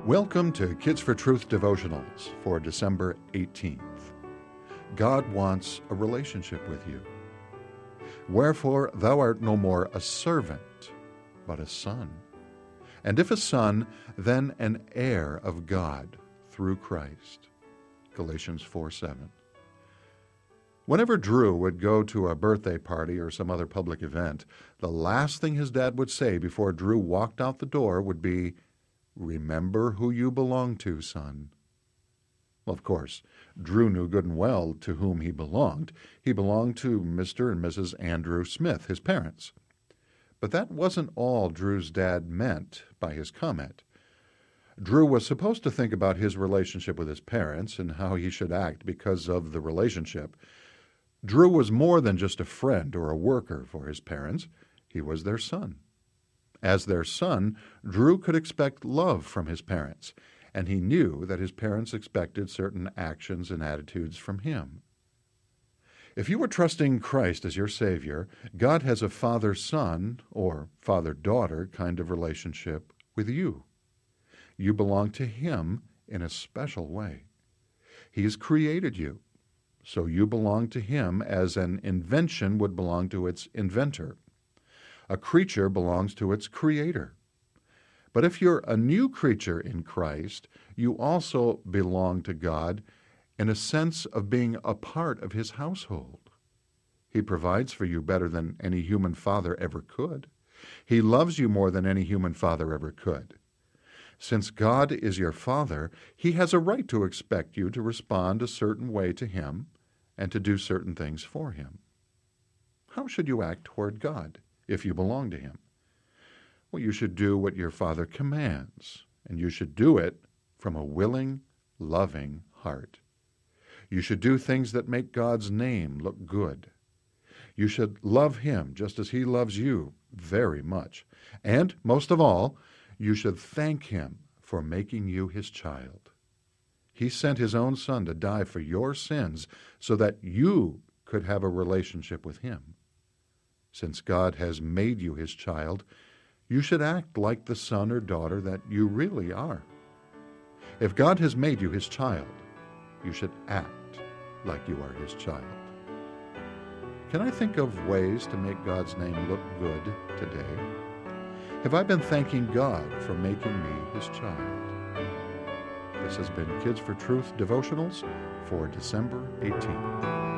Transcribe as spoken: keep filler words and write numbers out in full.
Welcome to Kids for Truth devotionals for December eighteenth. God wants a relationship with you. Wherefore thou art no more a servant, but a son. And if a son, then an heir of God through Christ. Galatians four seven. Whenever Drew would go to a birthday party or some other public event, the last thing his dad would say before Drew walked out the door would be, "Remember who you belong to, son." Well, of course, Drew knew good and well to whom he belonged. He belonged to Mister and Missus Andrew Smith, his parents. But that wasn't all Drew's dad meant by his comment. Drew was supposed to think about his relationship with his parents and how he should act because of the relationship. Drew was more than just a friend or a worker for his parents. He was their son. As their son, Drew could expect love from his parents, and he knew that his parents expected certain actions and attitudes from him. If you are trusting Christ as your Savior, God has a father-son or father-daughter kind of relationship with you. You belong to Him in a special way. He has created you, so you belong to Him as an invention would belong to its inventor. A creature belongs to its creator. But if you're a new creature in Christ, you also belong to God in a sense of being a part of His household. He provides for you better than any human father ever could. He loves you more than any human father ever could. Since God is your Father, He has a right to expect you to respond a certain way to Him and to do certain things for Him. How should you act toward God if you belong to Him? Well, you should do what your Father commands, and you should do it from a willing, loving heart. You should do things that make God's name look good. You should love Him just as He loves you very much. And, most of all, you should thank Him for making you His child. He sent His own Son to die for your sins so that you could have a relationship with Him. Since God has made you His child, you should act like the son or daughter that you really are. If God has made you His child, you should act like you are His child. Can I think of ways to make God's name look good today? Have I been thanking God for making me His child? This has been Kids for Truth devotionals for December eighteenth.